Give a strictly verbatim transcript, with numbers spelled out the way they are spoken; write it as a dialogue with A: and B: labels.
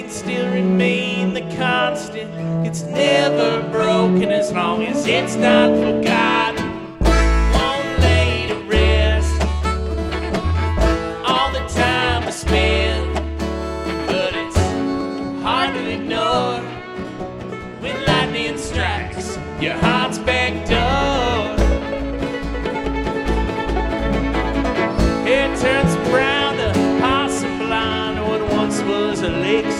A: pain still remain the constant. It's never broken as long as it's not forgotten. Won't lay to rest all the time I spend, but it's hard to ignore.